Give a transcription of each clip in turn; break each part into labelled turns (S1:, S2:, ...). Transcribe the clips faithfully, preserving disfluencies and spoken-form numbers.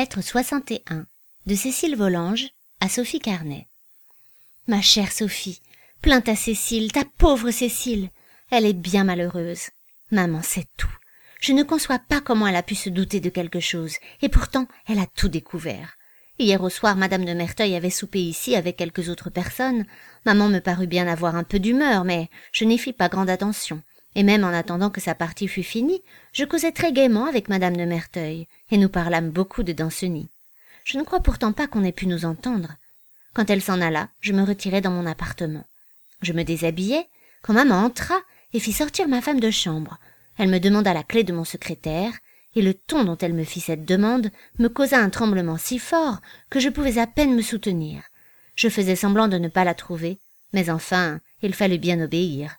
S1: Lettre soixante et un de Cécile Volanges à Sophie Carnet. Ma chère Sophie, plainte à Cécile, ta pauvre Cécile. Elle est bien malheureuse. Maman sait tout. Je ne conçois pas comment elle a pu se douter de quelque chose, et pourtant elle a tout découvert. Hier au soir, madame de Merteuil avait soupé ici avec quelques autres personnes. Maman me parut bien avoir un peu d'humeur, mais je n'y fis pas grande attention. Et même en attendant que sa partie fût finie, je causais très gaiement avec madame de Merteuil, et nous parlâmes beaucoup de Danceny. Je ne crois pourtant pas qu'on ait pu nous entendre. Quand elle s'en alla, je me retirai dans mon appartement. Je me déshabillai, quand maman entra et fit sortir ma femme de chambre. Elle me demanda la clé de mon secrétaire, et le ton dont elle me fit cette demande me causa un tremblement si fort que je pouvais à peine me soutenir. Je faisais semblant de ne pas la trouver, mais enfin, il fallut bien obéir.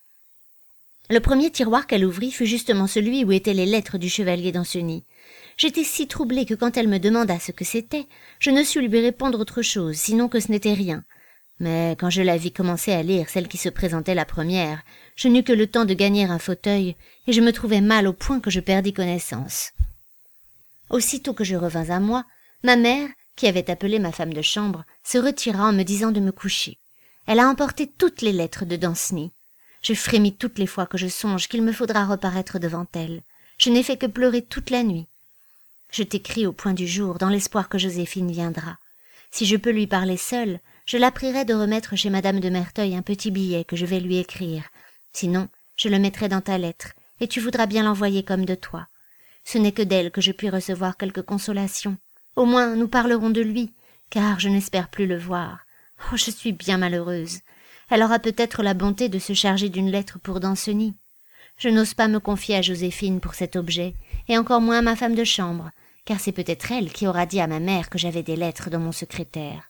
S1: Le premier tiroir qu'elle ouvrit fut justement celui où étaient les lettres du chevalier Danceny. J'étais si troublée que quand elle me demanda ce que c'était, je ne sus lui répondre autre chose, sinon que ce n'était rien. Mais quand je la vis commencer à lire celle qui se présentait la première, je n'eus que le temps de gagner un fauteuil, et je me trouvais mal au point que je perdis connaissance. Aussitôt que je revins à moi, ma mère, qui avait appelé ma femme de chambre, se retira en me disant de me coucher. Elle a emporté toutes les lettres de Danceny. Je frémis toutes les fois que je songe qu'il me faudra reparaître devant elle. Je n'ai fait que pleurer toute la nuit. Je t'écris au point du jour, dans l'espoir que Joséphine viendra. Si je peux lui parler seule, je la prierai de remettre chez madame de Merteuil un petit billet que je vais lui écrire. Sinon, je le mettrai dans ta lettre, et tu voudras bien l'envoyer comme de toi. Ce n'est que d'elle que je puis recevoir quelque consolation. Au moins, nous parlerons de lui, car je n'espère plus le voir. Oh, je suis bien malheureuse. Elle aura peut-être la bonté de se charger d'une lettre pour Danceny. Je n'ose pas me confier à Joséphine pour cet objet, et encore moins à ma femme de chambre, car c'est peut-être elle qui aura dit à ma mère que j'avais des lettres dans mon secrétaire.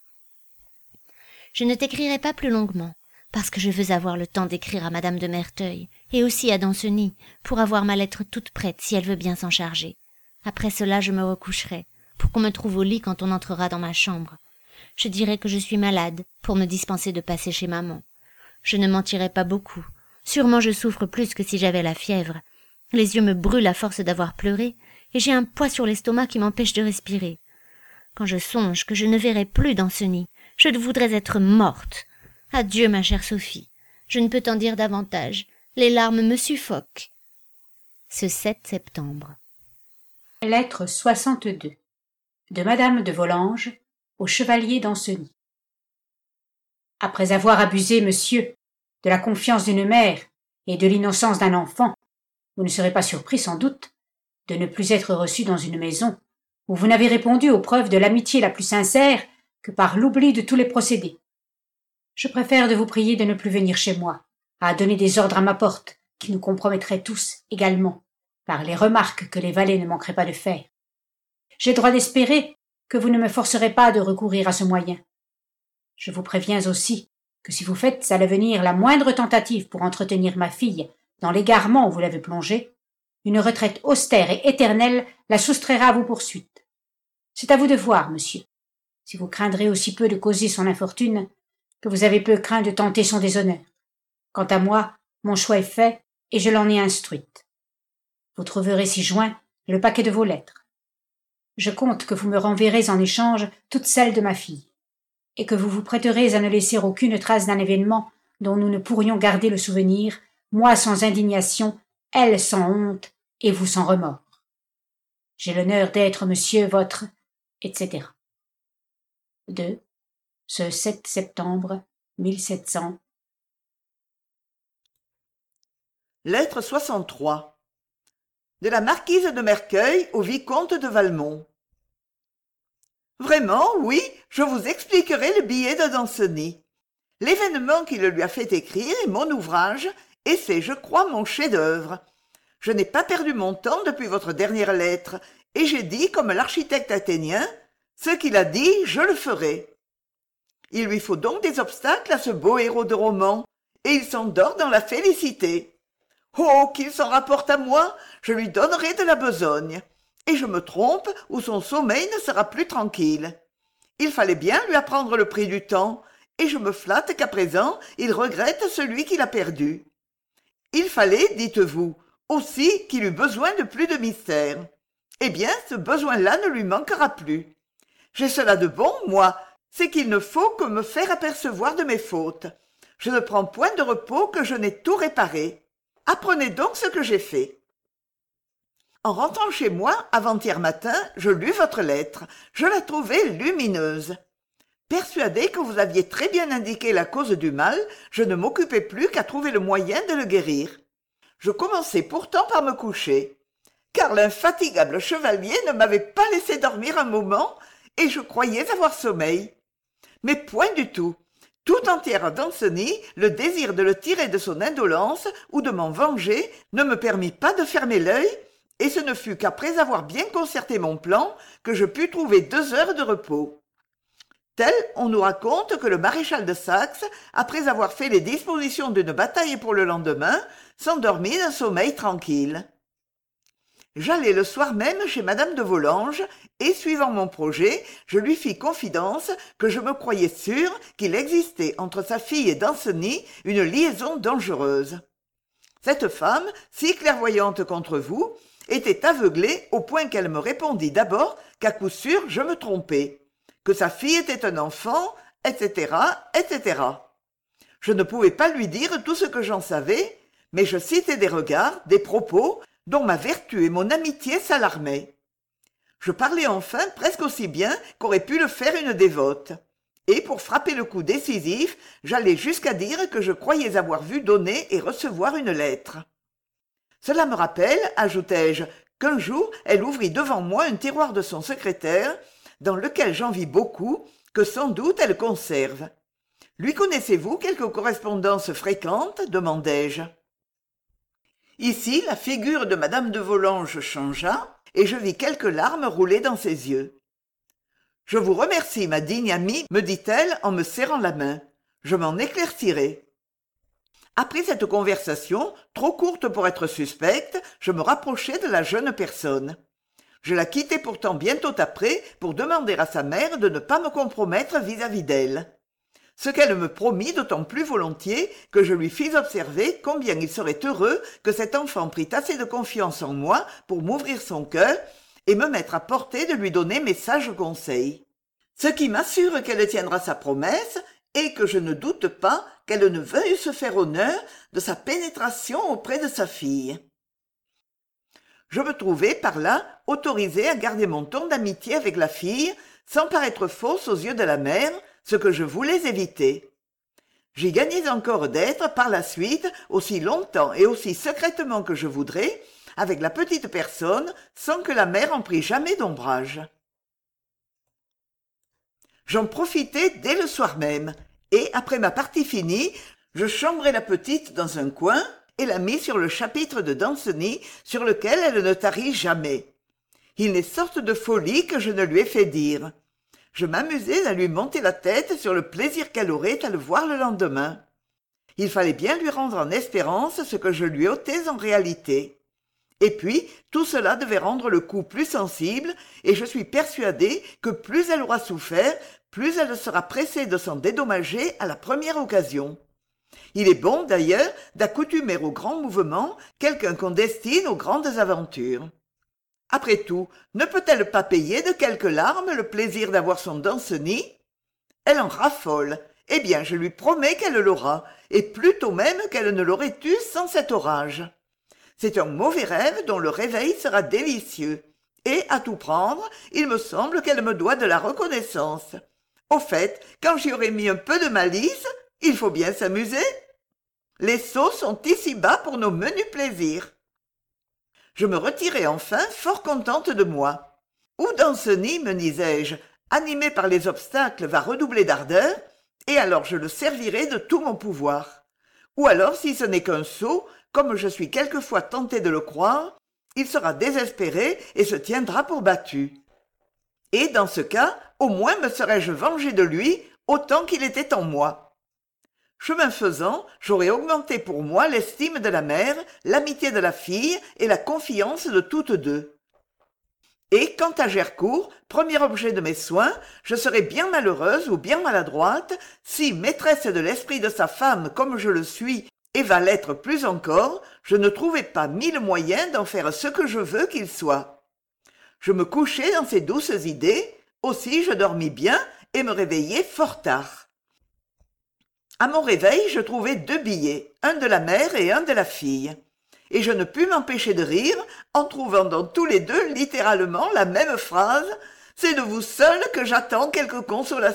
S1: Je ne t'écrirai pas plus longuement, parce que je veux avoir le temps d'écrire à madame de Merteuil, et aussi à Danceny, pour avoir ma lettre toute prête si elle veut bien s'en charger. Après cela, je me recoucherai, pour qu'on me trouve au lit quand on entrera dans ma chambre. Je dirai que je suis malade, pour me dispenser de passer chez maman. Je ne mentirai pas beaucoup. Sûrement je souffre plus que si j'avais la fièvre. Les yeux me brûlent à force d'avoir pleuré, et j'ai un poids sur l'estomac qui m'empêche de respirer. Quand je songe que je ne verrai plus Danceny, je voudrais être morte. Adieu, ma chère Sophie. Je ne peux t'en dire davantage. Les larmes me suffoquent. Ce sept septembre.
S2: Lettre soixante-deux de madame de Volanges au chevalier Danceny. Après avoir abusé, monsieur, de la confiance d'une mère et de l'innocence d'un enfant, vous ne serez pas surpris, sans doute, de ne plus être reçu dans une maison où vous n'avez répondu aux preuves de l'amitié la plus sincère que par l'oubli de tous les procédés. Je préfère de vous prier de ne plus venir chez moi, à donner des ordres à ma porte, qui nous compromettraient tous également, par les remarques que les valets ne manqueraient pas de faire. J'ai droit d'espérer que vous ne me forcerez pas de recourir à ce moyen. Je vous préviens aussi que si vous faites à l'avenir la moindre tentative pour entretenir ma fille dans l'égarement où vous l'avez plongée, une retraite austère et éternelle la soustraira à vos poursuites. C'est à vous de voir, monsieur, si vous craindrez aussi peu de causer son infortune que vous avez peu craint de tenter son déshonneur. Quant à moi, mon choix est fait et je l'en ai instruite. Vous trouverez ci-joint le paquet de vos lettres. Je compte que vous me renverrez en échange toutes celles de ma fille, et que vous vous prêterez à ne laisser aucune trace d'un événement dont nous ne pourrions garder le souvenir, moi sans indignation, elle sans honte, et vous sans remords. J'ai l'honneur d'être, monsieur, votre, et cetera. De ce sept septembre mille sept cents.
S3: Lettre soixante-trois de la marquise de Merteuil au vicomte de Valmont. Vraiment, oui, je vous expliquerai le billet de Danceny. L'événement qui le lui a fait écrire est mon ouvrage, et c'est, je crois, mon chef-d'œuvre. Je n'ai pas perdu mon temps depuis votre dernière lettre, et j'ai dit, comme l'architecte athénien, ce qu'il a dit, je le ferai. Il lui faut donc des obstacles à ce beau héros de roman, et il s'endort dans la félicité. Oh, qu'il s'en rapporte à moi, je lui donnerai de la besogne. Et je me trompe, ou son sommeil ne sera plus tranquille. Il fallait bien lui apprendre le prix du temps, et je me flatte qu'à présent il regrette celui qu'il a perdu. Il fallait, dites-vous, aussi qu'il eût besoin de plus de mystère. Eh bien, ce besoin-là ne lui manquera plus. J'ai cela de bon, moi, c'est qu'il ne faut que me faire apercevoir de mes fautes. Je ne prends point de repos que je n'ai tout réparé. Apprenez donc ce que j'ai fait. En rentrant chez moi, avant-hier matin, je lus votre lettre. Je la trouvai lumineuse. Persuadé que vous aviez très bien indiqué la cause du mal, je ne m'occupais plus qu'à trouver le moyen de le guérir. Je commençai pourtant par me coucher, car l'infatigable chevalier ne m'avait pas laissé dormir un moment, et je croyais avoir sommeil. Mais point du tout. Tout entière à Danceny, le désir de le tirer de son indolence ou de m'en venger ne me permit pas de fermer l'œil, et ce ne fut qu'après avoir bien concerté mon plan que je pus trouver deux heures de repos. Tel, on nous raconte que le maréchal de Saxe, après avoir fait les dispositions d'une bataille pour le lendemain, s'endormit d'un sommeil tranquille. J'allai le soir même chez madame de Volanges, et suivant mon projet, je lui fis confidence que je me croyais sûr qu'il existait entre sa fille et Danceny une liaison dangereuse. Cette femme, si clairvoyante contre vous, était aveuglée au point qu'elle me répondit d'abord qu'à coup sûr je me trompais, que sa fille était un enfant, et cetera, et cetera. Je ne pouvais pas lui dire tout ce que j'en savais, mais je citais des regards, des propos, dont ma vertu et mon amitié s'alarmaient. Je parlais enfin presque aussi bien qu'aurait pu le faire une dévote. Et pour frapper le coup décisif, j'allais jusqu'à dire que je croyais avoir vu donner et recevoir une lettre. Cela me rappelle, ajoutai-je, qu'un jour elle ouvrit devant moi un tiroir de son secrétaire, dans lequel j'en vis beaucoup, que sans doute elle conserve. Lui connaissez-vous quelque correspondance fréquente demandai-je. Ici, la figure de madame de Volanges changea, et je vis quelques larmes rouler dans ses yeux. « Je vous remercie, ma digne amie, me dit-elle en me serrant la main. Je m'en éclaircirai. » Après cette conversation, trop courte pour être suspecte, je me rapprochai de la jeune personne. Je la quittai pourtant bientôt après pour demander à sa mère de ne pas me compromettre vis-à-vis d'elle. Ce qu'elle me promit d'autant plus volontiers que je lui fis observer combien il serait heureux que cet enfant prît assez de confiance en moi pour m'ouvrir son cœur et me mettre à portée de lui donner mes sages conseils. Ce qui m'assure qu'elle tiendra sa promesse et que je ne doute pas qu'elle ne veuille se faire honneur de sa pénétration auprès de sa fille. Je me trouvai par là autorisé à garder mon ton d'amitié avec la fille sans paraître fausse aux yeux de la mère, ce que je voulais éviter. J'y gagnais encore d'être, par la suite, aussi longtemps et aussi secrètement que je voudrais, avec la petite personne, sans que la mère en prît jamais d'ombrage. J'en profitai dès le soir même, et, après ma partie finie, je chambrai la petite dans un coin et la mis sur le chapitre de Danceny sur lequel elle ne tarit jamais. Il n'est sorte de folie que je ne lui ai fait dire. Je m'amusais à lui monter la tête sur le plaisir qu'elle aurait à le voir le lendemain. Il fallait bien lui rendre en espérance ce que je lui ôtais en réalité. Et puis, tout cela devait rendre le coup plus sensible, et je suis persuadé que plus elle aura souffert, plus elle sera pressée de s'en dédommager à la première occasion. Il est bon, d'ailleurs, d'accoutumer aux grands mouvements quelqu'un qu'on destine aux grandes aventures. Après tout, ne peut-elle pas payer de quelques larmes le plaisir d'avoir son Danceny? Elle en raffole. Eh bien, je lui promets qu'elle l'aura, et plutôt même qu'elle ne l'aurait eu sans cet orage. C'est un mauvais rêve dont le réveil sera délicieux. Et, à tout prendre, il me semble qu'elle me doit de la reconnaissance. Au fait, quand j'y aurai mis un peu de malice, il faut bien s'amuser. Les sots sont ici-bas pour nos menus plaisirs. Je me retirai enfin fort contente de moi. Où Danceny, me disais-je, animé par les obstacles, va redoubler d'ardeur, et alors je le servirai de tout mon pouvoir. Ou alors, si ce n'est qu'un sot, comme je suis quelquefois tenté de le croire, il sera désespéré et se tiendra pour battu. Et dans ce cas, au moins me serais-je vengé de lui autant qu'il était en moi. Chemin faisant, j'aurais augmenté pour moi l'estime de la mère, l'amitié de la fille et la confiance de toutes deux. Et quant à Gercourt, premier objet de mes soins, je serais bien malheureuse ou bien maladroite si, maîtresse de l'esprit de sa femme comme je le suis et va l'être plus encore, je ne trouvais pas mille moyens d'en faire ce que je veux qu'il soit. Je me couchai dans ces douces idées, Aussi je dormis bien et me réveillai fort tard. À mon réveil, je trouvai deux billets, un de la mère et un de la fille. Et je ne pus m'empêcher de rire en trouvant dans tous les deux littéralement la même phrase « C'est de vous seul que j'attends quelque consolation ».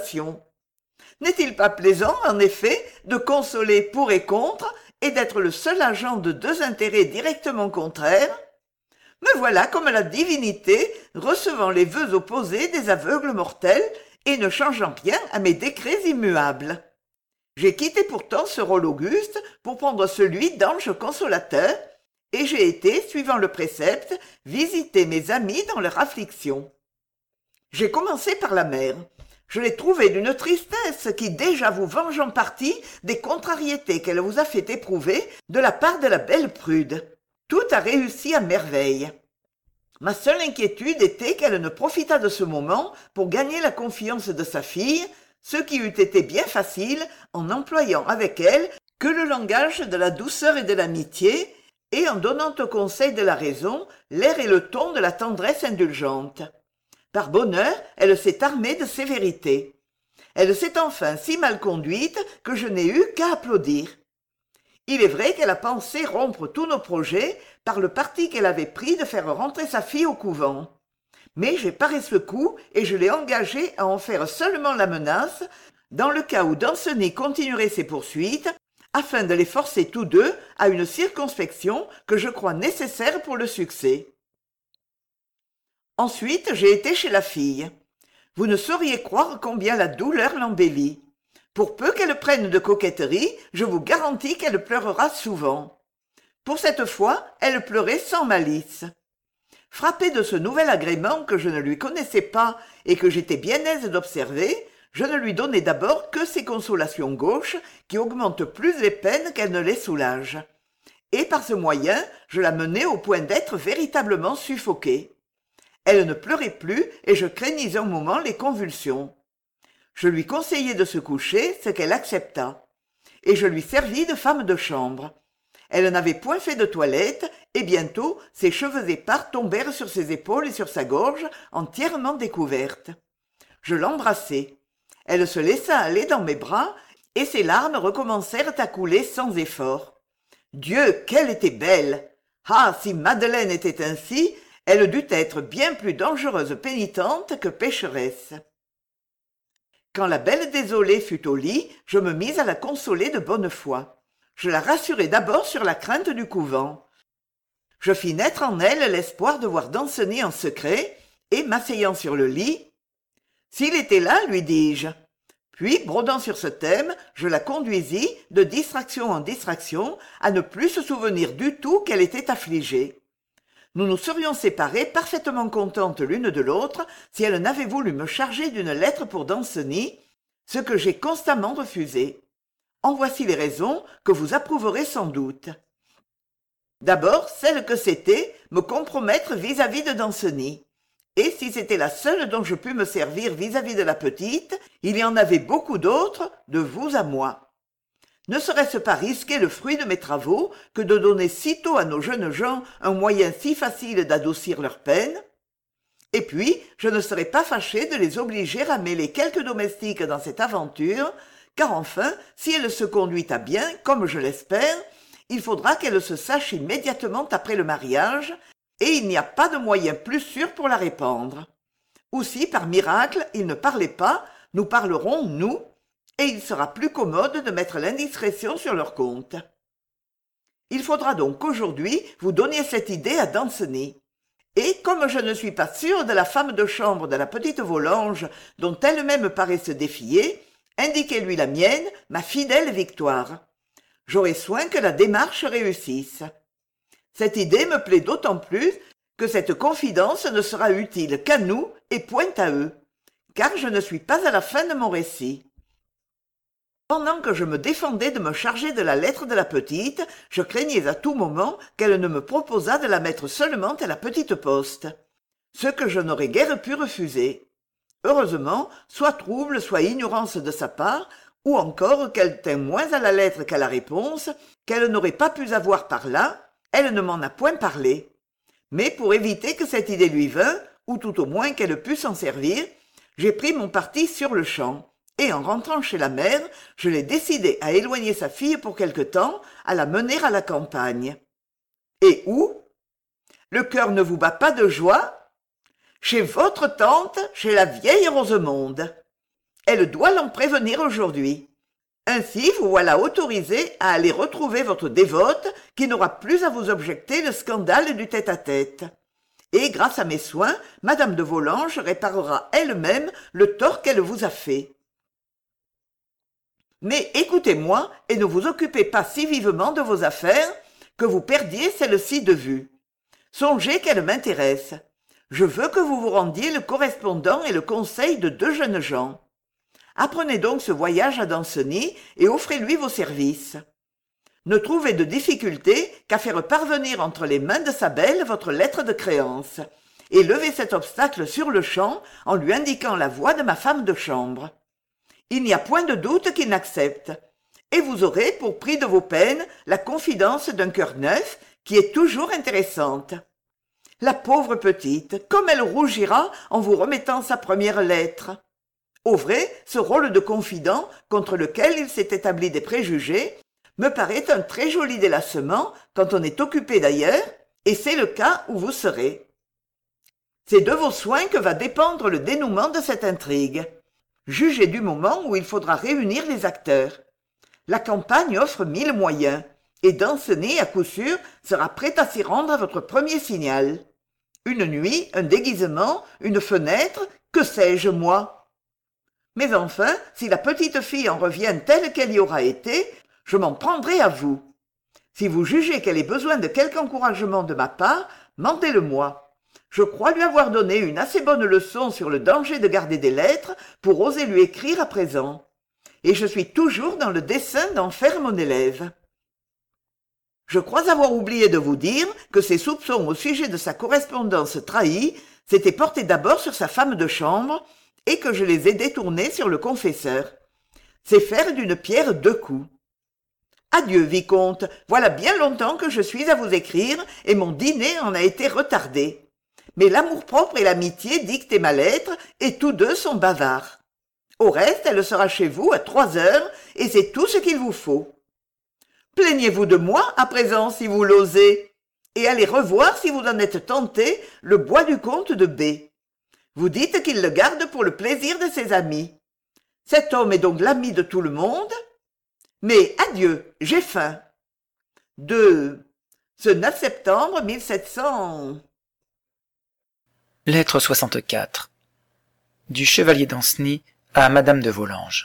S3: N'est-il pas plaisant, en effet, de consoler pour et contre et d'être le seul agent de deux intérêts directement contraires? Me voilà comme la divinité recevant les vœux opposés des aveugles mortels et ne changeant rien à mes décrets immuables. J'ai quitté pourtant ce rôle auguste pour prendre celui d'ange consolateur, et j'ai été, suivant le précepte, visiter mes amis dans leur affliction. J'ai commencé par la mère. Je l'ai trouvée d'une tristesse qui déjà vous venge en partie des contrariétés qu'elle vous a fait éprouver de la part de la belle prude. Tout a réussi à merveille. Ma seule inquiétude était qu'elle ne profitât de ce moment pour gagner la confiance de sa fille, ce qui eût été bien facile en n'employant avec elle que le langage de la douceur et de l'amitié, et en donnant au conseil de la raison l'air et le ton de la tendresse indulgente. Par bonheur, elle s'est armée de sévérité. Elle s'est enfin si mal conduite que je n'ai eu qu'à applaudir. Il est vrai qu'elle a pensé rompre tous nos projets par le parti qu'elle avait pris de faire rentrer sa fille au couvent. Mais j'ai paré ce coup et je l'ai engagée à en faire seulement la menace, dans le cas où Danceny continuerait ses poursuites, afin de les forcer tous deux à une circonspection que je crois nécessaire pour le succès. Ensuite, j'ai été chez la fille. Vous ne sauriez croire combien la douleur l'embellit. Pour peu qu'elle prenne de coquetterie, je vous garantis qu'elle pleurera souvent. Pour cette fois, elle pleurait sans malice. Frappé de ce nouvel agrément que je ne lui connaissais pas et que j'étais bien aise d'observer, je ne lui donnai d'abord que ces consolations gauches qui augmentent plus les peines qu'elles ne les soulagent. Et par ce moyen, je la menai au point d'être véritablement suffoquée. Elle ne pleurait plus et je craignis un moment les convulsions. Je lui conseillai de se coucher, ce qu'elle accepta. Et je lui servis de femme de chambre. Elle n'avait point fait de toilette, et bientôt ses cheveux épars tombèrent sur ses épaules et sur sa gorge, entièrement découvertes. Je l'embrassai. Elle se laissa aller dans mes bras, et ses larmes recommencèrent à couler sans effort. Dieu, qu'elle était belle! Ah, si Madeleine était ainsi, elle dut être bien plus dangereuse pénitente que pécheresse. Quand la belle désolée fut au lit, je me mis à la consoler de bonne foi. Je la rassurai d'abord sur la crainte du couvent. Je fis naître en elle l'espoir de voir Danceny en secret, et m'asseyant sur le lit, « S'il était là, lui dis-je. » Puis, brodant sur ce thème, je la conduisis, de distraction en distraction, à ne plus se souvenir du tout qu'elle était affligée. Nous nous serions séparées parfaitement contentes l'une de l'autre si elle n'avait voulu me charger d'une lettre pour Danceny, ce que j'ai constamment refusé. En voici les raisons que vous approuverez sans doute. D'abord, celle que c'était me compromettre vis-à-vis de Danceny. Et si c'était la seule dont je pus me servir vis-à-vis de la petite, il y en avait beaucoup d'autres, de vous à moi. Ne serait-ce pas risquer le fruit de mes travaux que de donner sitôt à nos jeunes gens un moyen si facile d'adoucir leurs peines? Et puis, je ne serais pas fâché de les obliger à mêler quelques domestiques dans cette aventure, car enfin, si elle se conduit à bien, comme je l'espère, il faudra qu'elle se sache immédiatement après le mariage, et il n'y a pas de moyen plus sûr pour la répandre. Ou si, par miracle, il ne parlait pas, nous parlerons, nous, et il sera plus commode de mettre l'indiscrétion sur leur compte. Il faudra donc qu'aujourd'hui vous donniez cette idée à Danceny. Et comme je ne suis pas sûre de la femme de chambre de la petite Volanges dont elle-même paraît se défier, indiquez-lui la mienne, ma fidèle Victoire. J'aurai soin que la démarche réussisse. Cette idée me plaît d'autant plus que cette confidence ne sera utile qu'à nous et point à eux, car je ne suis pas à la fin de mon récit. Pendant que je me défendais de me charger de la lettre de la petite, je craignais à tout moment qu'elle ne me proposât de la mettre seulement à la petite poste, ce que je n'aurais guère pu refuser. Heureusement, soit trouble, soit ignorance de sa part, ou encore qu'elle tint moins à la lettre qu'à la réponse, qu'elle n'aurait pas pu avoir par là, elle ne m'en a point parlé. Mais pour éviter que cette idée lui vînt, ou tout au moins qu'elle pût s'en servir, J'ai pris mon parti sur-le-champ, et en rentrant chez la mère, je l'ai décidé à éloigner sa fille pour quelque temps, à la mener à la campagne. Et où? Le cœur ne vous bat pas de joie? Chez votre tante, chez la vieille Rosemonde. Elle doit l'en prévenir aujourd'hui. Ainsi, vous voilà autorisé à aller retrouver votre dévote qui n'aura plus à vous objecter le scandale du tête-à-tête. Et grâce à mes soins, madame de Volanges réparera elle-même le tort qu'elle vous a fait. Mais écoutez-moi et ne vous occupez pas si vivement de vos affaires que vous perdiez celle-ci de vue. Songez qu'elle m'intéresse. Je veux que vous vous rendiez le correspondant et le conseil de deux jeunes gens. Apprenez donc ce voyage à Danceny et offrez-lui vos services. Ne trouvez de difficulté qu'à faire parvenir entre les mains de sa belle votre lettre de créance, et levez cet obstacle sur-le-champ en lui indiquant la voie de ma femme de chambre. Il n'y a point de doute qu'il n'accepte, et vous aurez pour prix de vos peines la confidence d'un cœur neuf qui est toujours intéressante. La pauvre petite, comme elle rougira en vous remettant sa première lettre. Au vrai, ce rôle de confident, contre lequel il s'est établi des préjugés, me paraît un très joli délassement quand on est occupé d'ailleurs, et c'est le cas où vous serez. C'est de vos soins que va dépendre le dénouement de cette intrigue. Jugez du moment où il faudra réunir les acteurs. La campagne offre mille moyens, et Danceny, à coup sûr, sera prêt à s'y rendre à votre premier signal. Une nuit, un déguisement, une fenêtre, que sais-je, moi? Mais enfin, si la petite fille en revient telle qu'elle y aura été, je m'en prendrai à vous. Si vous jugez qu'elle ait besoin de quelque encouragement de ma part, mandez-le-moi. Je crois lui avoir donné une assez bonne leçon sur le danger de garder des lettres pour oser lui écrire à présent. Et je suis toujours dans le dessein d'en faire mon élève. Je crois avoir oublié de vous dire que ses soupçons au sujet de sa correspondance trahie s'étaient portés d'abord sur sa femme de chambre et que je les ai détournés sur le confesseur. C'est faire d'une pierre deux coups. Adieu, vicomte, voilà bien longtemps que je suis à vous écrire et mon dîner en a été retardé. Mais l'amour-propre et l'amitié dictent ma lettre et tous deux sont bavards. Au reste, elle sera chez vous à trois heures et c'est tout ce qu'il vous faut. Plaignez-vous de moi à présent si vous l'osez, et allez revoir si vous en êtes tenté le bois du comte de B. Vous dites qu'il le garde pour le plaisir de ses amis. Cet homme est donc l'ami de tout le monde? Mais adieu, j'ai faim. De ce neuf septembre mille sept cents.
S4: Lettre soixante-quatre. Du chevalier Danceny à madame de Volanges.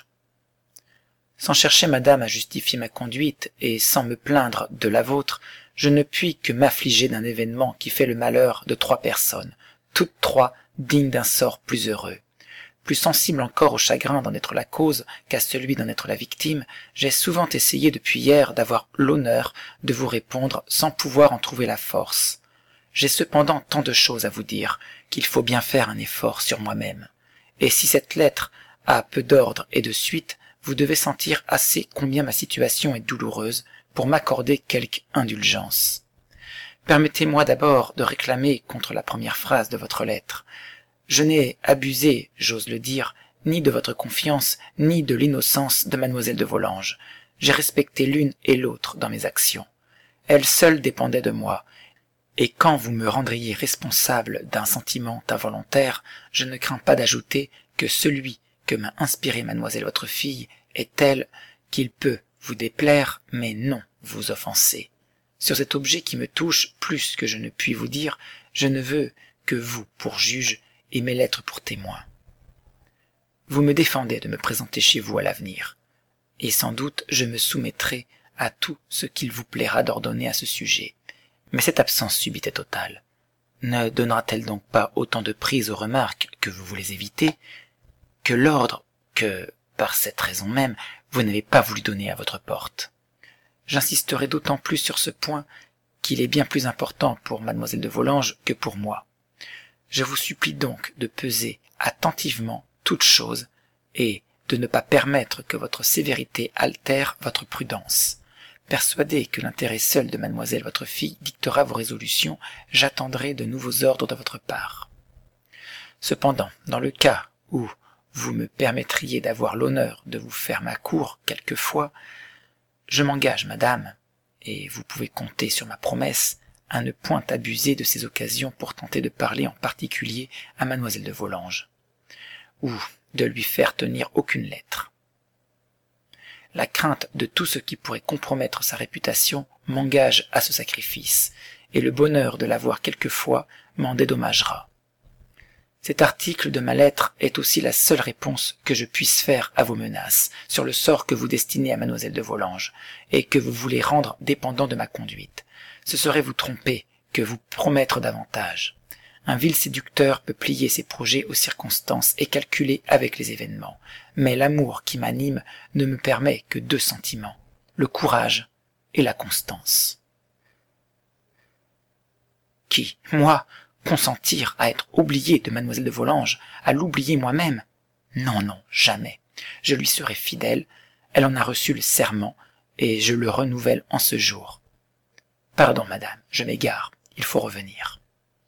S4: Sans chercher, madame, à justifier ma conduite, et sans me plaindre de la vôtre, je ne puis que m'affliger d'un événement qui fait le malheur de trois personnes, toutes trois dignes d'un sort plus heureux. Plus sensible encore au chagrin d'en être la cause qu'à celui d'en être la victime, j'ai souvent essayé depuis hier d'avoir l'honneur de vous répondre sans pouvoir en trouver la force. J'ai cependant tant de choses à vous dire qu'il faut bien faire un effort sur moi-même. Et si cette lettre a peu d'ordre et de suite, vous devez sentir assez combien ma situation est douloureuse pour m'accorder quelque indulgence. Permettez-moi d'abord de réclamer contre la première phrase de votre lettre. Je n'ai abusé, j'ose le dire, ni de votre confiance, ni de l'innocence de mademoiselle de Volanges. J'ai respecté l'une et l'autre dans mes actions. Elle seule dépendait de moi, et quand vous me rendriez responsable d'un sentiment involontaire, je ne crains pas d'ajouter que celui que m'a inspiré mademoiselle votre fille est tel qu'il peut vous déplaire, mais non vous offenser. Sur cet objet qui me touche plus que je ne puis vous dire, je ne veux que vous pour juge et mes lettres pour témoins. Vous me défendez de me présenter chez vous à l'avenir, et sans doute je me soumettrai à tout ce qu'il vous plaira d'ordonner à ce sujet. Mais cette absence subite et totale ne donnera-t-elle donc pas autant de prise aux remarques que vous voulez éviter, que l'ordre que, par cette raison même, vous n'avez pas voulu donner à votre porte? J'insisterai d'autant plus sur ce point qu'il est bien plus important pour mademoiselle de Volanges que pour moi. Je vous supplie donc de peser attentivement toutes choses et de ne pas permettre que votre sévérité altère votre prudence. Persuadé que l'intérêt seul de mademoiselle votre fille dictera vos résolutions, j'attendrai de nouveaux ordres de votre part. Cependant, dans le cas où vous me permettriez d'avoir l'honneur de vous faire ma cour quelquefois, je m'engage, madame, et vous pouvez compter sur ma promesse, à ne point abuser de ces occasions pour tenter de parler en particulier à mademoiselle de Volanges, ou de lui faire tenir aucune lettre. La crainte de tout ce qui pourrait compromettre sa réputation m'engage à ce sacrifice, et le bonheur de la voir quelquefois m'en dédommagera. Cet article de ma lettre est aussi la seule réponse que je puisse faire à vos menaces sur le sort que vous destinez à mademoiselle de Volanges, et que vous voulez rendre dépendant de ma conduite. Ce serait vous tromper que vous promettre davantage. Un vil séducteur peut plier ses projets aux circonstances et calculer avec les événements, mais l'amour qui m'anime ne me permet que deux sentiments, le courage et la constance. Qui, moi, consentir à être oublié de mademoiselle de Volanges, à l'oublier moi-même? Non, non, jamais. Je lui serai fidèle, elle en a reçu le serment, et je le renouvelle en ce jour. Pardon, madame, je m'égare, il faut revenir.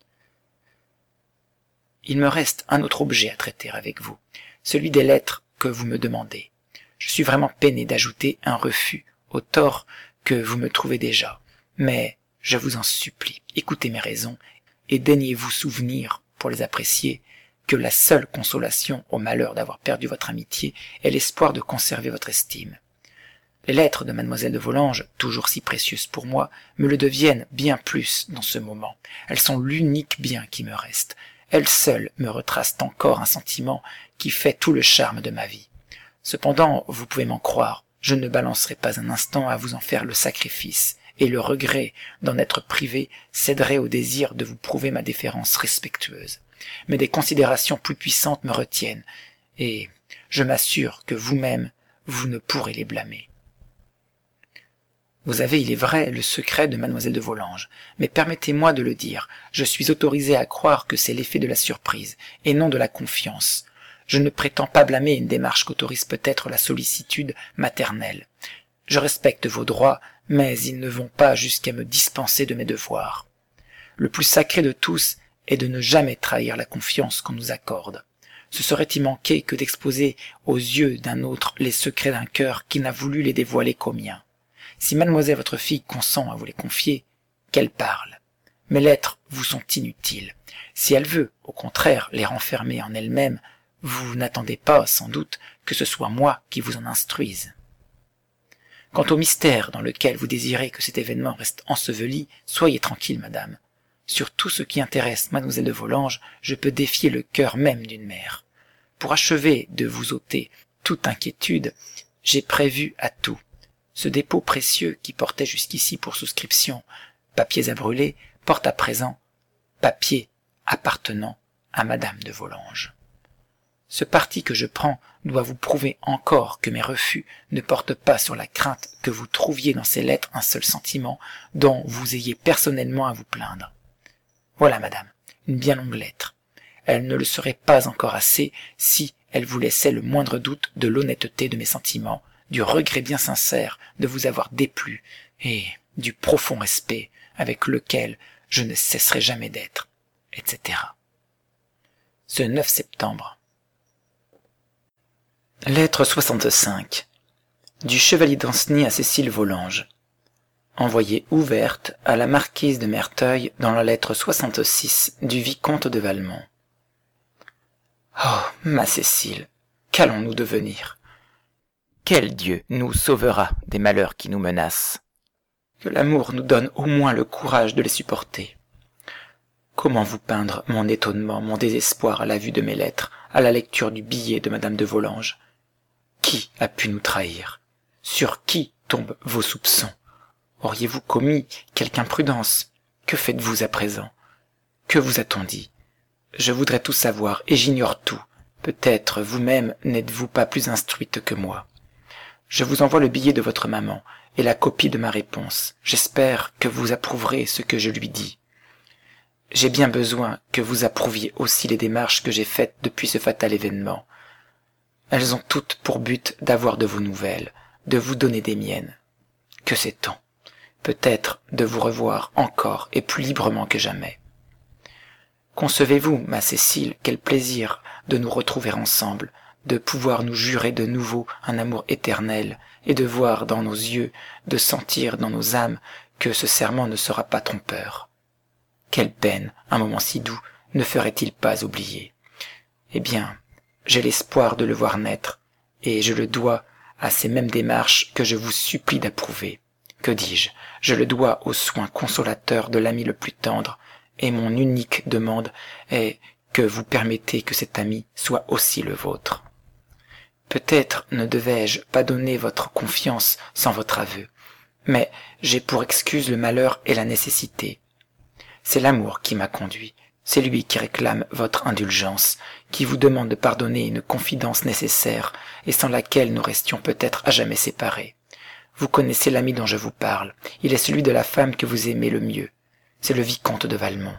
S4: Il me reste un autre objet à traiter avec vous, celui des lettres que vous me demandez. Je suis vraiment peiné d'ajouter un refus au tort que vous me trouvez déjà, mais je vous en supplie, écoutez mes raisons, et daignez vous souvenir, pour les apprécier, que la seule consolation au malheur d'avoir perdu votre amitié est l'espoir de conserver votre estime. Les lettres de mademoiselle de Volanges, toujours si précieuses pour moi, me le deviennent bien plus dans ce moment. Elles sont l'unique bien qui me reste. Elles seules me retracent encore un sentiment qui fait tout le charme de ma vie. Cependant, vous pouvez m'en croire, je ne balancerai pas un instant à vous en faire le sacrifice, et le regret d'en être privé céderait au désir de vous prouver ma déférence respectueuse. Mais des considérations plus puissantes me retiennent, et je m'assure que vous-même, vous ne pourrez les blâmer. Vous avez, il est vrai, le secret de mademoiselle de Volanges, mais permettez-moi de le dire, je suis autorisé à croire que c'est l'effet de la surprise, et non de la confiance. Je ne prétends pas blâmer une démarche qu'autorise peut-être la sollicitude maternelle. Je respecte vos droits, mais ils ne vont pas jusqu'à me dispenser de mes devoirs. Le plus sacré de tous est de ne jamais trahir la confiance qu'on nous accorde. Ce serait y manquer que d'exposer aux yeux d'un autre les secrets d'un cœur qui n'a voulu les dévoiler qu'aux miens. Si mademoiselle votre fille consent à vous les confier, qu'elle parle. Mes lettres vous sont inutiles. Si elle veut, au contraire, les renfermer en elle-même, vous n'attendez pas, sans doute, que ce soit moi qui vous en instruise. Quant au mystère dans lequel vous désirez que cet événement reste enseveli, soyez tranquille, madame. Sur tout ce qui intéresse mademoiselle de Volanges, je peux défier le cœur même d'une mère. Pour achever de vous ôter toute inquiétude, j'ai prévu à tout. Ce dépôt précieux qui portait jusqu'ici pour souscription papiers à brûler porte à présent papier appartenant à madame de Volanges. Ce parti que je prends doit vous prouver encore que mes refus ne portent pas sur la crainte que vous trouviez dans ces lettres un seul sentiment dont vous ayez personnellement à vous plaindre. Voilà, madame, une bien longue lettre. Elle ne le serait pas encore assez si elle vous laissait le moindre doute de l'honnêteté de mes sentiments, du regret bien sincère de vous avoir déplu et du profond respect avec lequel je ne cesserai jamais d'être, et cetera. Ce neuf septembre. Lettre soixante-cinq. Du chevalier d'Ancenis à Cécile Volanges. Envoyée ouverte à la marquise de Merteuil dans la lettre soixante-six du vicomte de Valmont. Oh, ma Cécile, qu'allons-nous devenir? Quel Dieu nous sauvera des malheurs qui nous menacent? Que l'amour nous donne au moins le courage de les supporter. Comment vous peindre mon étonnement, mon désespoir à la vue de mes lettres, à la lecture du billet de madame de Volanges? Qui a pu nous trahir? Sur qui tombent vos soupçons? Auriez-vous commis quelque imprudence? Que faites-vous à présent? Que vous a-t-on dit? Je voudrais tout savoir, et j'ignore tout. Peut-être vous-même n'êtes-vous pas plus instruite que moi. Je vous envoie le billet de votre maman, et la copie de ma réponse. J'espère que vous approuverez ce que je lui dis. J'ai bien besoin que vous approuviez aussi les démarches que j'ai faites depuis ce fatal événement. Elles ont toutes pour but d'avoir de vos nouvelles, de vous donner des miennes. Que sait-on? Peut-être de vous revoir encore et plus librement que jamais. Concevez-vous, ma Cécile, quel plaisir de nous retrouver ensemble, de pouvoir nous jurer de nouveau un amour éternel, et de voir dans nos yeux, de sentir dans nos âmes que ce serment ne sera pas trompeur. Quelle peine, un moment si doux, ne ferait-il pas oublier? Eh bien, j'ai l'espoir de le voir naître, et je le dois à ces mêmes démarches que je vous supplie d'approuver. Que dis-je? Je le dois aux soins consolateurs de l'ami le plus tendre, et mon unique demande est que vous permettez que cet ami soit aussi le vôtre. Peut-être ne devais-je pas donner votre confiance sans votre aveu, mais j'ai pour excuse le malheur et la nécessité. C'est l'amour qui m'a conduit, c'est lui qui réclame votre indulgence, qui vous demande de pardonner une confidence nécessaire et sans laquelle nous restions peut-être à jamais séparés. Vous connaissez l'ami dont je vous parle, il est celui de la femme que vous aimez le mieux, c'est le vicomte de Valmont.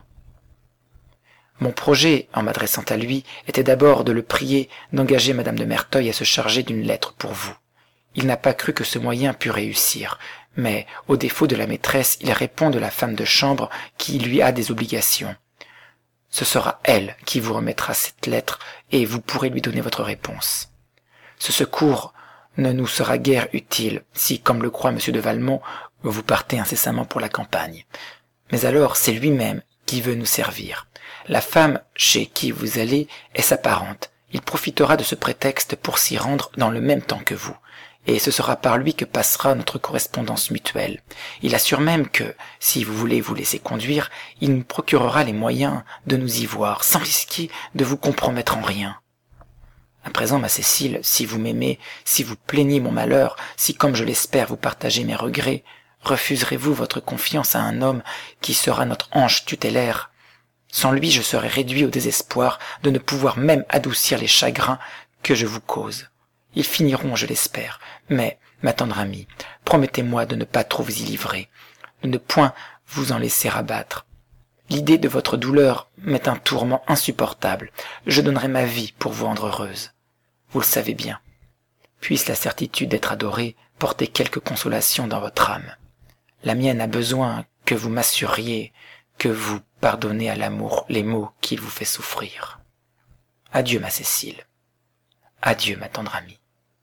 S4: Mon projet, en m'adressant à lui, était d'abord de le prier d'engager madame de Merteuil à se charger d'une lettre pour vous. Il n'a pas cru que ce moyen pût réussir, mais, au défaut de la maîtresse, il répond de la femme de chambre qui lui a des obligations. Ce sera elle qui vous remettra cette lettre, et vous pourrez lui donner votre réponse. Ce secours ne nous sera guère utile, si, comme le croit monsieur de Valmont, vous partez incessamment pour la campagne. Mais alors c'est lui-même qui veut nous servir. La femme chez qui vous allez est sa parente. Il profitera de ce prétexte pour s'y rendre dans le même temps que vous, et ce sera par lui que passera notre correspondance mutuelle. Il assure même que, si vous voulez vous laisser conduire, il nous procurera les moyens de nous y voir, sans risquer de vous compromettre en rien. À présent, ma Cécile, si vous m'aimez, si vous plaignez mon malheur, si, comme je l'espère, vous partagez mes regrets, refuserez-vous votre confiance à un homme qui sera notre ange tutélaire? Sans lui, je serais réduit au désespoir de ne pouvoir même adoucir les chagrins que je vous cause. Ils finiront, je l'espère, mais, ma tendre amie, promettez-moi de ne pas trop vous y livrer, de ne point vous en laisser abattre. L'idée de votre douleur m'est un tourment insupportable. Je donnerai ma vie pour vous rendre heureuse. Vous le savez bien. Puisse la certitude d'être adorée porter quelque consolation dans votre âme. La mienne a besoin que vous m'assuriez que vous pardonnez à l'amour les maux qu'il vous fait souffrir. Adieu, ma Cécile. Adieu, ma tendre amie.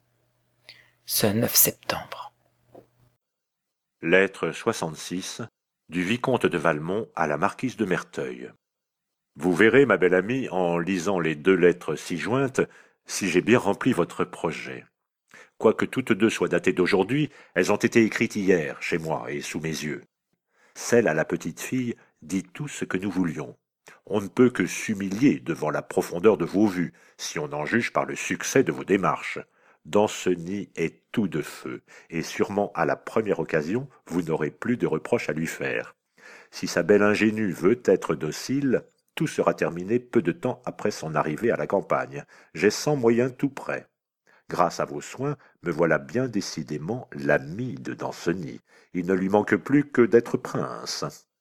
S4: Ce neuf septembre.
S5: Lettre soixante-six du vicomte de Valmont à la marquise de Merteuil. Vous verrez, ma belle amie, en lisant les deux lettres ci jointes, si j'ai bien rempli votre projet. Quoique toutes deux soient datées d'aujourd'hui, elles ont été écrites hier, chez moi et sous mes yeux. Celle à la petite fille dit tout ce que nous voulions. On ne peut que s'humilier devant la profondeur de vos vues, si on en juge par le succès de vos démarches. Danceny est tout de feu, et sûrement à la première occasion, vous n'aurez plus de reproches à lui faire. Si sa belle ingénue veut être docile, tout sera terminé peu de temps après son arrivée à la campagne. J'ai cent moyens tout prêts. Grâce à vos soins, me voilà bien décidément l'ami de Danceny. Il ne lui manque plus que d'être prince.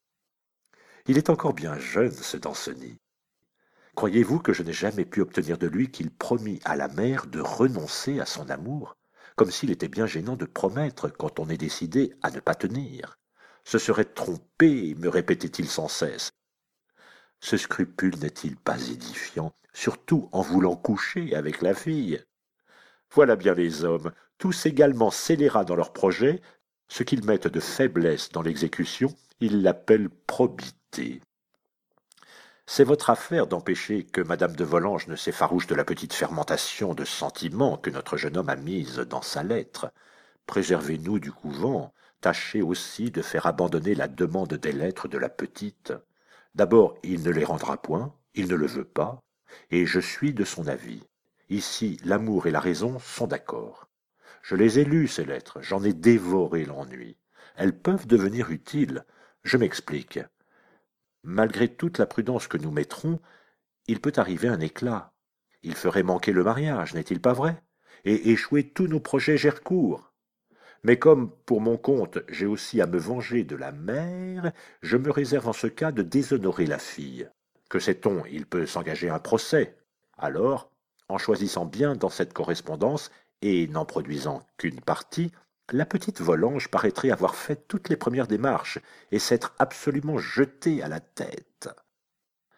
S5: Il est encore bien jeune, ce Danceny. Croyez-vous que je n'ai jamais pu obtenir de lui qu'il promît à la mère de renoncer à son amour, comme s'il était bien gênant de promettre quand on est décidé à ne pas tenir? Ce serait tromper, me répétait-il sans cesse. Ce scrupule n'est-il pas édifiant, surtout en voulant coucher avec la fille? Voilà bien les hommes, tous également scélérats dans leurs projets, ce qu'ils mettent de faiblesse dans l'exécution, ils l'appellent probité. C'est votre affaire d'empêcher que madame de Volanges ne s'effarouche de la petite fermentation de sentiments que notre jeune homme a mise dans sa lettre. Préservez-nous du couvent, tâchez aussi de faire abandonner la demande des lettres de la petite. D'abord, il ne les rendra point, il ne le veut pas, et je suis de son avis. Ici, l'amour et la raison sont d'accord. Je les ai lues, ces lettres, j'en ai dévoré l'ennui. Elles peuvent devenir utiles. Je m'explique. Malgré toute la prudence que nous mettrons, il peut arriver un éclat. Il ferait manquer le mariage, n'est-il pas vrai? Et échouer tous nos projets Gercourt. Mais comme, pour mon compte, j'ai aussi à me venger de la mère, je me réserve en ce cas de déshonorer la fille. Que sait-on? Il peut s'engager un procès. Alors, en choisissant bien dans cette correspondance, et n'en produisant qu'une partie, la petite Volanges paraîtrait avoir fait toutes les premières démarches et s'être absolument jetée à la tête.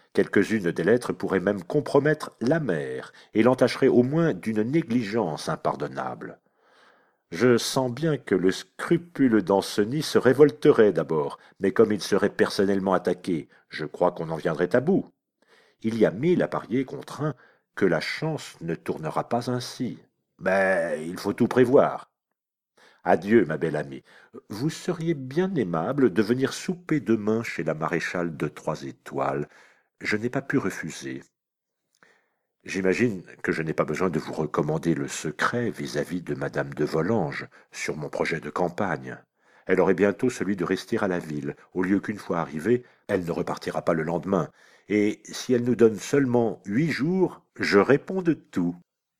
S5: Quelques-unes des lettres pourraient même compromettre la mère et l'entacheraient au moins d'une négligence impardonnable. Je sens bien que le scrupule d'Ancenis se révolterait d'abord, mais comme il serait personnellement attaqué, je crois qu'on en viendrait à bout. Il y a mille à parier contre un que la chance ne tournera pas ainsi. Mais il faut tout prévoir. Adieu, ma belle amie. Vous seriez bien aimable de venir souper demain chez la maréchale de Trois Étoiles. Je n'ai pas pu refuser. J'imagine que je n'ai pas besoin de vous recommander le secret vis-à-vis de madame de Volanges sur mon projet de campagne. Elle aurait bientôt celui de rester à la ville, au lieu qu'une fois arrivée, elle ne repartira pas le lendemain. Et si elle nous donne seulement huit jours, je réponds de tout.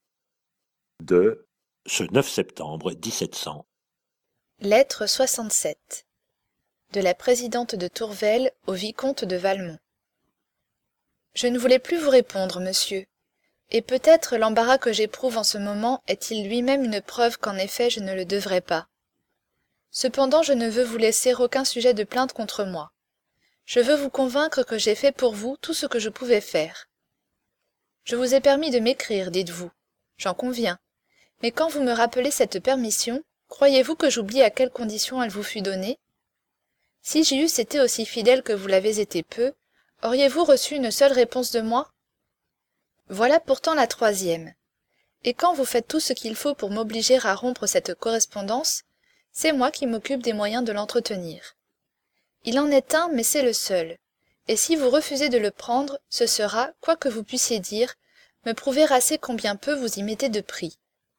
S5: De ce neuf septembre mille sept cents.
S6: Lettre soixante-sept. De la présidente de Tourvel au vicomte de Valmont. Je ne voulais plus vous répondre, monsieur. Et peut-être l'embarras que j'éprouve en ce moment est-il lui-même une preuve qu'en effet je ne le devrais pas. Cependant je ne veux vous laisser aucun sujet de plainte contre moi. Je veux vous convaincre que j'ai fait pour vous tout ce que je pouvais faire. Je vous ai permis de m'écrire, dites-vous. J'en conviens. Mais quand vous me rappelez cette permission, croyez-vous que j'oublie à quelles conditions elle vous fut donnée? Si j'y eusse été aussi fidèle que vous l'avez été peu, auriez-vous reçu une seule réponse de moi? Voilà pourtant la troisième. Et quand vous faites tout ce qu'il faut pour m'obliger à rompre cette correspondance, c'est moi qui m'occupe des moyens de l'entretenir. Il en est un, mais c'est le seul. Et si vous refusez de le prendre, ce sera, quoi que vous puissiez dire, me prouver assez combien peu vous y mettez de prix.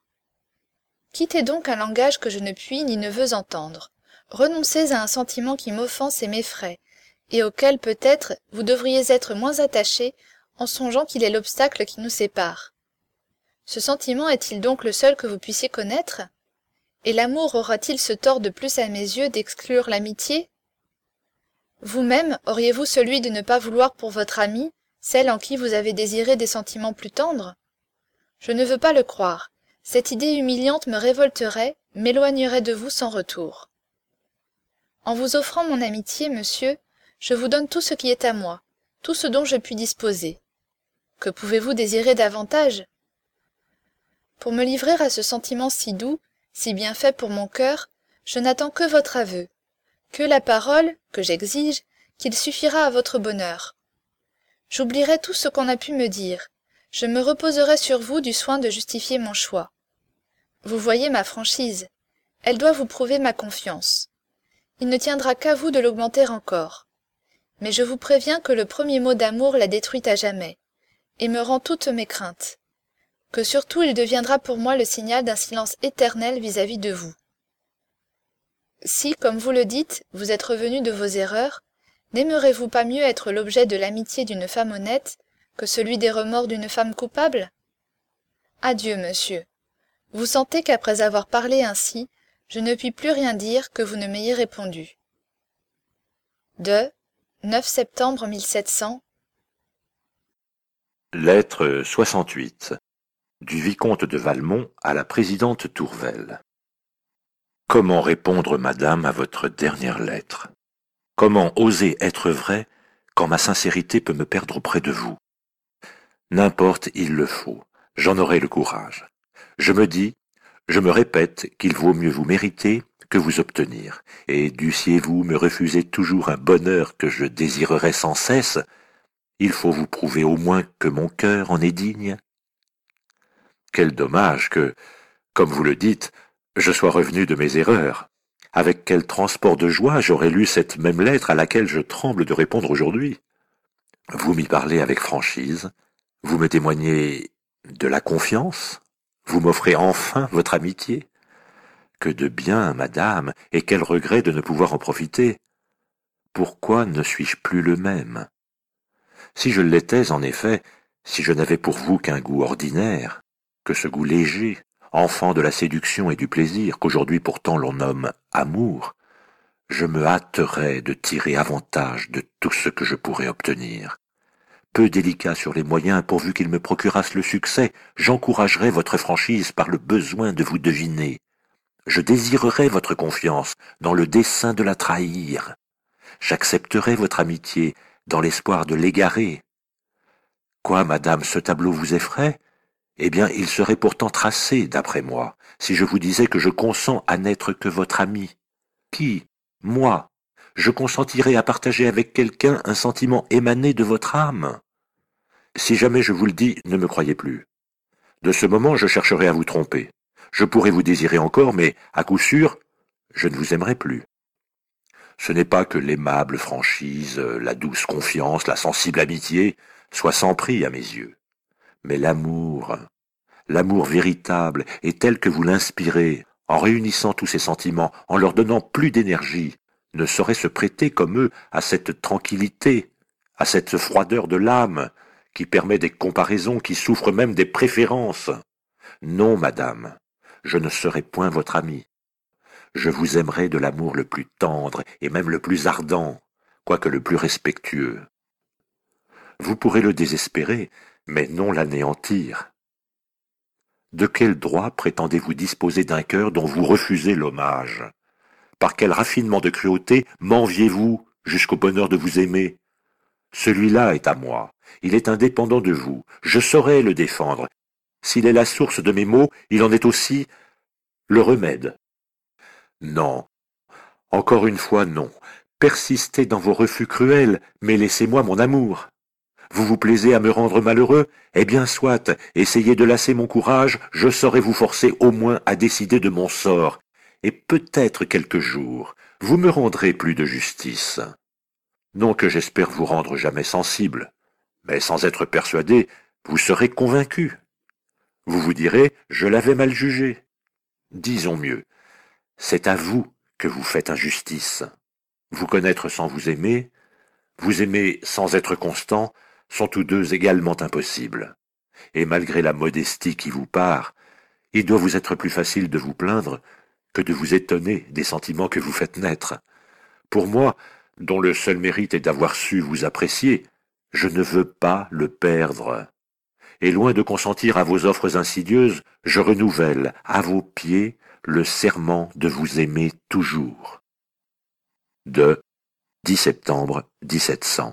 S6: Quittez donc un langage que je ne puis ni ne veux entendre. Renoncez à un sentiment qui m'offense et m'effraie, et auquel, peut-être, vous devriez être moins attaché en songeant qu'il est l'obstacle qui nous sépare. Ce sentiment est-il donc le seul que vous puissiez connaître? Et l'amour aura-t-il ce tort de plus à mes yeux d'exclure l'amitié? Vous-même auriez-vous celui de ne pas vouloir pour votre amie celle en qui vous avez désiré des sentiments plus tendres? Je ne veux pas le croire. Cette idée humiliante me révolterait, m'éloignerait de vous sans retour. En vous offrant mon amitié, monsieur, je vous donne tout ce qui est à moi, tout ce dont je puis disposer. Que pouvez-vous désirer davantage? Pour me livrer à ce sentiment si doux, si bien fait pour mon cœur, je n'attends que votre aveu, que la parole, que j'exige, qu'il suffira à votre bonheur. J'oublierai tout ce qu'on a pu me dire, je me reposerai sur vous du soin de justifier mon choix. Vous voyez ma franchise, elle doit vous prouver ma confiance. Il ne tiendra qu'à vous de l'augmenter encore. Mais je vous préviens que le premier mot d'amour la détruit à jamais, et me rend toutes mes craintes, que surtout il deviendra pour moi le signal d'un silence éternel vis-à-vis de vous. Si, comme vous le dites, vous êtes revenu de vos erreurs, n'aimerez-vous pas mieux être l'objet de l'amitié d'une femme honnête que celui des remords d'une femme coupable? Adieu, monsieur. Vous sentez qu'après avoir parlé ainsi, je ne puis plus rien dire que vous ne m'ayez répondu. De neuf septembre mille sept cents.
S5: Lettre soixante-huit. Du vicomte de Valmont à la présidente Tourvel. Comment répondre, madame, à votre dernière lettre? Comment oser être vrai quand ma sincérité peut me perdre auprès de vous? N'importe, il le faut, j'en aurai le courage. Je me dis, je me répète qu'il vaut mieux vous mériter que vous obtenir, et dussiez-vous me refuser toujours un bonheur que je désirerais sans cesse, il faut vous prouver au moins que mon cœur en est digne. Quel dommage que, comme vous le dites, je sois revenu de mes erreurs. Avec quel transport de joie j'aurais lu cette même lettre à laquelle je tremble de répondre aujourd'hui. Vous m'y parlez avec franchise, vous me témoignez de la confiance, vous m'offrez enfin votre amitié. Que de bien, madame, et quel regret de ne pouvoir en profiter. Pourquoi ne suis-je plus le même? Si je l'étais, en effet, si je n'avais pour vous qu'un goût ordinaire, que ce goût léger, enfant de la séduction et du plaisir qu'aujourd'hui pourtant l'on nomme amour, je me hâterais de tirer avantage de tout ce que je pourrais obtenir. Peu délicat sur les moyens pourvu qu'ils me procurassent le succès, j'encouragerais votre franchise par le besoin de vous deviner. Je désirerais votre confiance dans le dessein de la trahir. J'accepterais votre amitié dans l'espoir de l'égarer, Quoi, madame, ce tableau vous effraie? Eh bien, il serait pourtant tracé, d'après moi, si je vous disais que je consens à n'être que votre ami. Qui? Moi? Je consentirais à partager avec quelqu'un un sentiment émané de votre âme. Si jamais je vous le dis, ne me croyez plus. De ce moment, je chercherai à vous tromper. Je pourrais vous désirer encore, mais, à coup sûr, je ne vous aimerai plus. Ce n'est pas que l'aimable franchise, la douce confiance, la sensible amitié soient sans prix à mes yeux. Mais l'amour, l'amour véritable est tel que vous l'inspirez, en réunissant tous ces sentiments, en leur donnant plus d'énergie, ne saurait se prêter comme eux à cette tranquillité, à cette froideur de l'âme, qui permet des comparaisons, qui souffre même des préférences. Non, madame, je ne serai point votre ami. Je vous aimerai de l'amour le plus tendre et même le plus ardent, quoique le plus respectueux. Vous pourrez le désespérer, mais non l'anéantir. De quel droit prétendez-vous disposer d'un cœur dont vous refusez l'hommage? Par quel raffinement de cruauté m'enviez-vous jusqu'au bonheur de vous aimer? Celui-là est à moi, il est indépendant de vous, je saurai le défendre. S'il est la source de mes maux, il en est aussi le remède. Non, encore une fois non, persistez dans vos refus cruels, mais laissez-moi mon amour. Vous vous plaisez à me rendre malheureux? Eh bien soit, essayez de lasser mon courage, je saurai vous forcer au moins à décider de mon sort, et peut-être quelques jours, vous me rendrez plus de justice. Non que j'espère vous rendre jamais sensible, mais sans être persuadé, vous serez convaincu. Vous vous direz, je l'avais mal jugé. Disons mieux, c'est à vous que vous faites injustice. Vous connaître sans vous aimer, vous aimer sans être constant, sont tous deux également impossibles. Et malgré la modestie qui vous part, il doit vous être plus facile de vous plaindre que de vous étonner des sentiments que vous faites naître. Pour moi, dont le seul mérite est d'avoir su vous apprécier, je ne veux pas le perdre. Et loin de consentir à vos offres insidieuses, je renouvelle à vos pieds le serment de vous aimer toujours. De dix septembre dix-sept cents.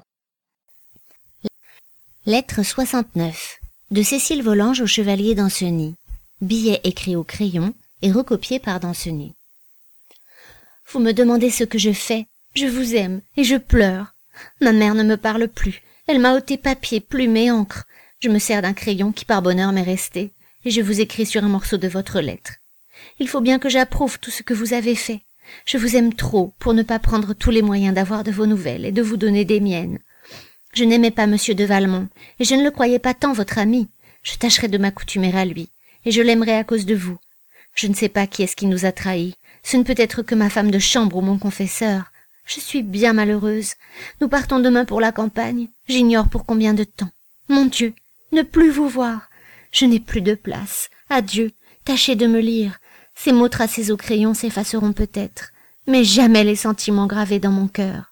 S1: Lettre soixante-neuf de Cécile Volanges au chevalier d'Ancenis. Billet écrit au crayon et recopié par Danceny. Vous me demandez ce que je fais. Je vous aime et je pleure. Ma mère ne me parle plus. Elle m'a ôté papier, plume et encre. Je me sers d'un crayon qui par bonheur m'est resté, et je vous écris sur un morceau de votre lettre. Il faut bien que j'approuve tout ce que vous avez fait. Je vous aime trop pour ne pas prendre tous les moyens d'avoir de vos nouvelles et de vous donner des miennes. Je n'aimais pas monsieur de Valmont, et je ne le croyais pas tant votre ami. Je tâcherai de m'accoutumer à lui, et je l'aimerai à cause de vous. Je ne sais pas qui est-ce qui nous a trahis. Ce ne peut être que ma femme de chambre ou mon confesseur. Je suis bien malheureuse. Nous partons demain pour la campagne. J'ignore pour combien de temps. Mon Dieu, ne plus vous voir. Je n'ai plus de place. Adieu. Tâchez de me lire. Ces mots tracés au crayon s'effaceront peut-être, mais jamais les sentiments gravés dans mon cœur.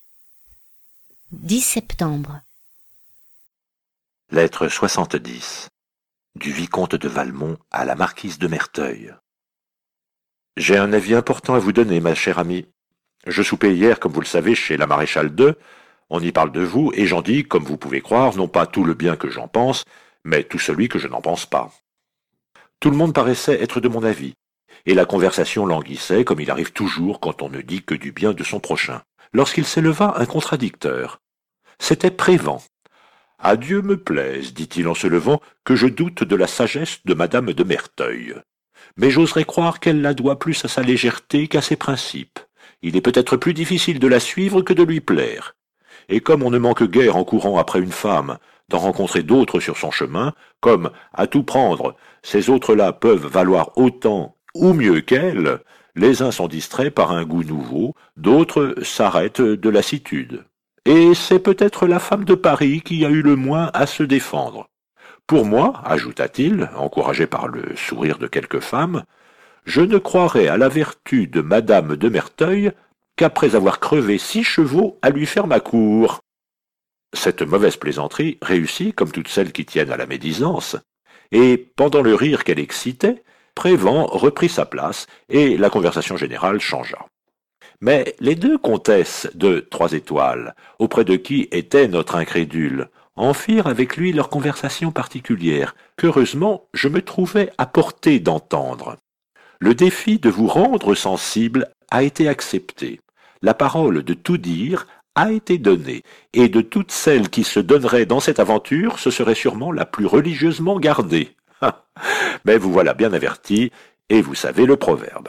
S1: dix septembre.
S5: Lettre soixante-dix. Du vicomte de Valmont à la marquise de Merteuil. J'ai un avis important à vous donner, ma chère amie. Je soupais hier, comme vous le savez, chez la maréchale deux. On y parle de vous, et j'en dis, comme vous pouvez croire, non pas tout le bien que j'en pense, mais tout celui que je n'en pense pas. Tout le monde paraissait être de mon avis, et la conversation languissait, comme il arrive toujours quand on ne dit que du bien de son prochain. Lorsqu'il s'éleva un contradicteur. C'était Prévan. « À Dieu me plaise, dit-il en se levant, que je doute de la sagesse de madame de Merteuil. Mais j'oserais croire qu'elle la doit plus à sa légèreté qu'à ses principes. Il est peut-être plus difficile de la suivre que de lui plaire. Et comme on ne manque guère en courant après une femme d'en rencontrer d'autres sur son chemin, comme, à tout prendre, ces autres-là peuvent valoir autant ou mieux qu'elle, les uns sont distraits par un goût nouveau, d'autres s'arrêtent de lassitude. Et c'est peut-être la femme de Paris qui a eu le moins à se défendre. Pour moi, ajouta-t-il, encouragé par le sourire de quelques femmes, je ne croirais à la vertu de madame de Merteuil qu'après avoir crevé six chevaux à lui faire ma cour. Cette mauvaise plaisanterie réussit comme toutes celles qui tiennent à la médisance, et pendant le rire qu'elle excitait, Prévan reprit sa place et la conversation générale changea. Mais les deux comtesses de trois étoiles, auprès de qui était notre incrédule, en firent avec lui leur conversation particulière, qu'heureusement je me trouvais à portée d'entendre. Le défi de vous rendre sensible a été accepté. La parole de tout dire a été donnée, et de toutes celles qui se donneraient dans cette aventure, ce serait sûrement la plus religieusement gardée. Mais vous voilà bien averti, et vous savez le proverbe.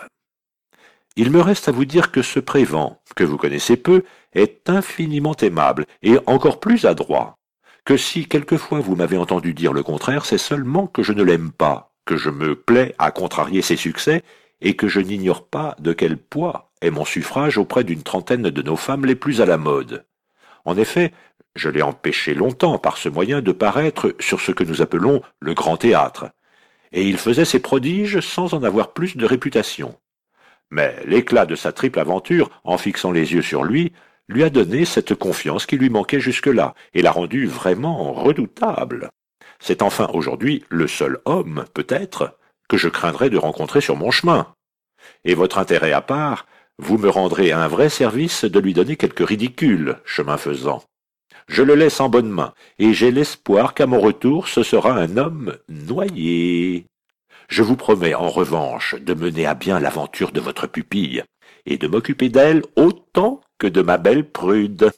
S5: Il me reste à vous dire que ce prévent, que vous connaissez peu, est infiniment aimable, et encore plus adroit. Que si quelquefois vous m'avez entendu dire le contraire, c'est seulement que je ne l'aime pas, que je me plais à contrarier ses succès, et que je n'ignore pas de quel poids est mon suffrage auprès d'une trentaine de nos femmes les plus à la mode. En effet, je l'ai empêché longtemps par ce moyen de paraître sur ce que nous appelons le grand théâtre, et il faisait ses prodiges sans en avoir plus de réputation. Mais l'éclat de sa triple aventure, en fixant les yeux sur lui, lui a donné cette confiance qui lui manquait jusque-là, et l'a rendu vraiment redoutable. C'est enfin aujourd'hui le seul homme, peut-être, que je craindrais de rencontrer sur mon chemin. Et votre intérêt à part, vous me rendrez un vrai service de lui donner quelque ridicule, chemin faisant. Je le laisse en bonne main, et j'ai l'espoir qu'à mon retour ce sera un homme noyé. Je vous promets en revanche de mener à bien l'aventure de votre pupille, et de m'occuper d'elle autant que de ma belle prude.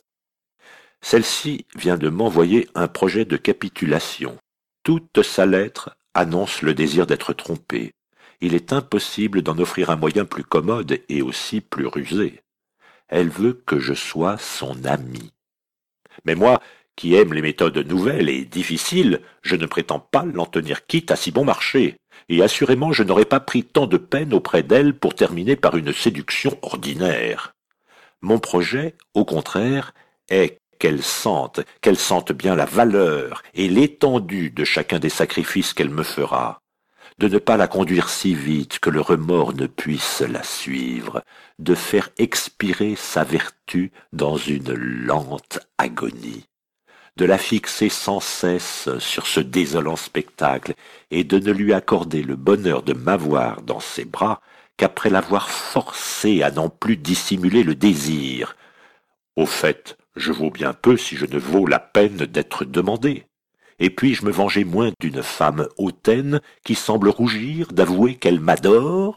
S5: Celle-ci vient de m'envoyer un projet de capitulation. Toute sa lettre annonce le désir d'être trompée. Il est impossible d'en offrir un moyen plus commode et aussi plus rusé. Elle veut que je sois son ami. Mais moi, qui aime les méthodes nouvelles et difficiles, je ne prétends pas l'en tenir quitte à si bon marché, et assurément je n'aurais pas pris tant de peine auprès d'elle pour terminer par une séduction ordinaire. Mon projet, au contraire, est qu'elle sente, qu'elle sente bien la valeur et l'étendue de chacun des sacrifices qu'elle me fera, de ne pas la conduire si vite que le remords ne puisse la suivre, de faire expirer sa vertu dans une lente agonie, de la fixer sans cesse sur ce désolant spectacle et de ne lui accorder le bonheur de m'avoir dans ses bras qu'après l'avoir forcée à n'en plus dissimuler le désir. Au fait, je vaux bien peu si je ne vaux la peine d'être demandé. Et puis-je me venger moins d'une femme hautaine qui semble rougir d'avouer qu'elle m'adore?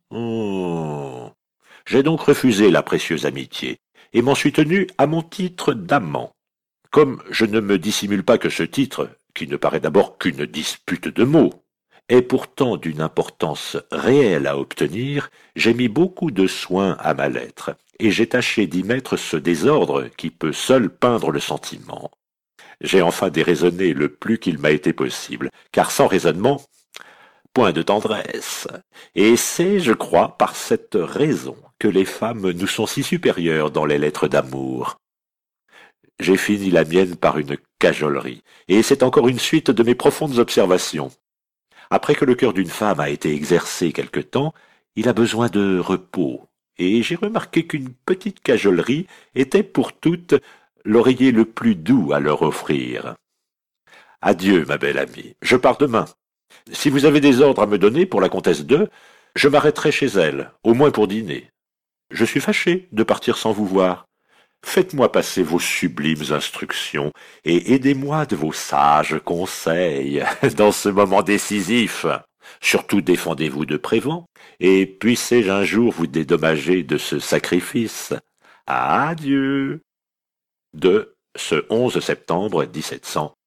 S5: Oh. J'ai donc refusé la précieuse amitié, et m'en suis tenu à mon titre d'amant. Comme je ne me dissimule pas que ce titre, qui ne paraît d'abord qu'une dispute de mots, est pourtant d'une importance réelle à obtenir, j'ai mis beaucoup de soin à ma lettre, et j'ai tâché d'y mettre ce désordre qui peut seul peindre le sentiment. J'ai enfin déraisonné le plus qu'il m'a été possible, car sans raisonnement, point de tendresse. Et c'est, je crois, par cette raison que les femmes nous sont si supérieures dans les lettres d'amour. J'ai fini la mienne par une cajolerie, et c'est encore une suite de mes profondes observations. Après que le cœur d'une femme a été exercé quelque temps, il a besoin de repos, et j'ai remarqué qu'une petite cajolerie était pour toutes l'oreiller le plus doux à leur offrir. Adieu, ma belle amie, je pars demain. Si vous avez des ordres à me donner pour la comtesse de, je m'arrêterai chez elle, au moins pour dîner. Je suis fâché de partir sans vous voir. Faites-moi passer vos sublimes instructions et aidez-moi de vos sages conseils dans ce moment décisif. Surtout défendez-vous de Prévent, et puissé-je un jour vous dédommager de ce sacrifice. Adieu. De ce onze septembre mille sept cents.